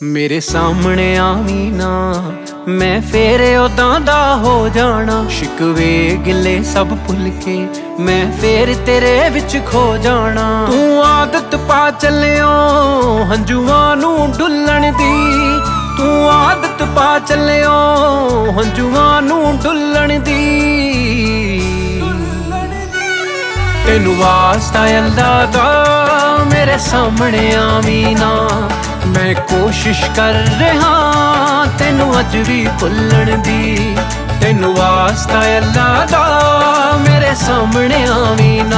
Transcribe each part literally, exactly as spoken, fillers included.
मेरे सामने आवी ना मैं फेर उदां दा हो जाना। शिकवे गिले सब भुल के मैं फेर तेरे विच खो जाना। तू आदत पा चलियो हंजुआं नू डुल्लण दी, तू आदत पा चलियो हंजुआं नू डुल्लण दी। तेनू वास्ता अल्लाह दा मेरे सामने आवी ना, मैं कोशिश कर रहा तेनू अज भी भुल्लण दी। तेनू वास्ता अल्लाह दा मेरे सामने आवी ना।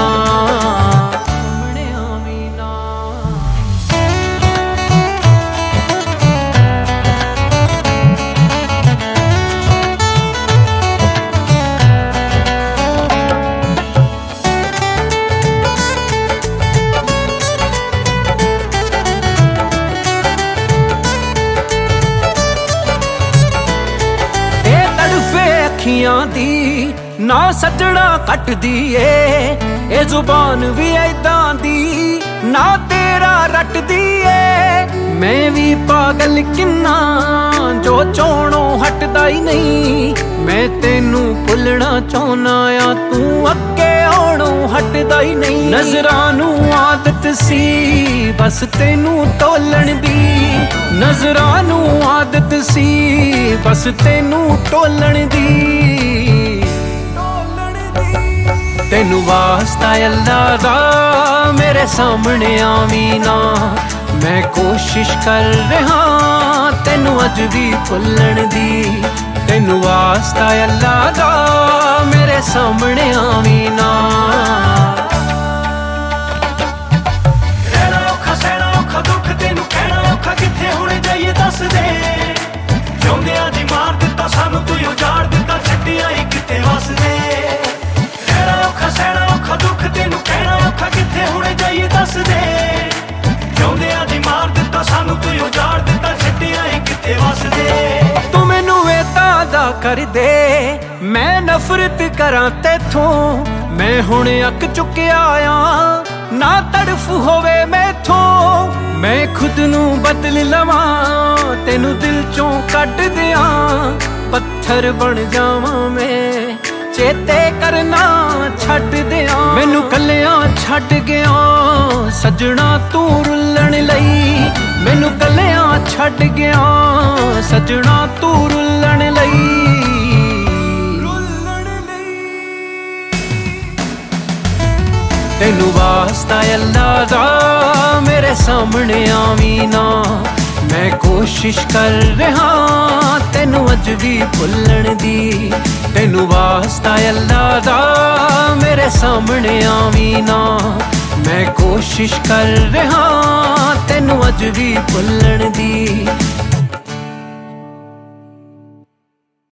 अखियां दी ना सजना कटदी ए, ए जुबान भी ऐदां दी ना तेरा रटदी ए। मैं भी पागल किन्ना जो चोणों हटदा ही नहीं। मैं तेनू भुलना चाहना आ तू अगे आउणों हटदा ही नहीं। नजरां नू आदत सी बस तेनू तोलण दी, नजरां नू आदत सी बस तेनू टोलण दी। तेनू वास्ता अल्लाह दा मेरे सामने आवी ना, मैं कोशिश कर रहा तेनू अज भी भुल्लण दी। तेनू वास्ता अल्लाह दा मेरे सामने आवी ना। रहना औखा सहना औखा दुख तेनू कहना औखा किथे हुण जाइए दस दे। जिउंदियां जी मार दिता सानू तू उजाड़ दिता छड्डियां ही किथे वसदे। रहना औखा सहना औखा दुख तेनू कहना औखा किथे हुण जाइए दस दे। जिउंदियां जी मार दिता सानू तू उजाड़ दिता छड्डियां ही किथे वसदे। तू मैनू ताज़ा कर दे मैं नफरत करां तेथों। मैं हुण अक चुकिया आ ना तड़फ होवे मैथों। मैं खुद नू बदल लवां तेनू दिल चों कट दियां। पत्थर बन जावां मैं चेते करना छड्ड दियां। मैनू कल्लियां छड्ड गया सजना तू रुल्लण लई। मैनू कल्लियां छड्ड गया सजना तू रुल्लण लई। तेनू वास्ता अल्लाह दा मेरे सामने आवी ना, मैं कोशिश कर रहा तेनू अज भी भुल्लण दी। तेनू वास्ता अल्लाह दा मेरे सामने आवी ना, मैं कोशिश कर रहा तेनू अज भी भुल्लण दी।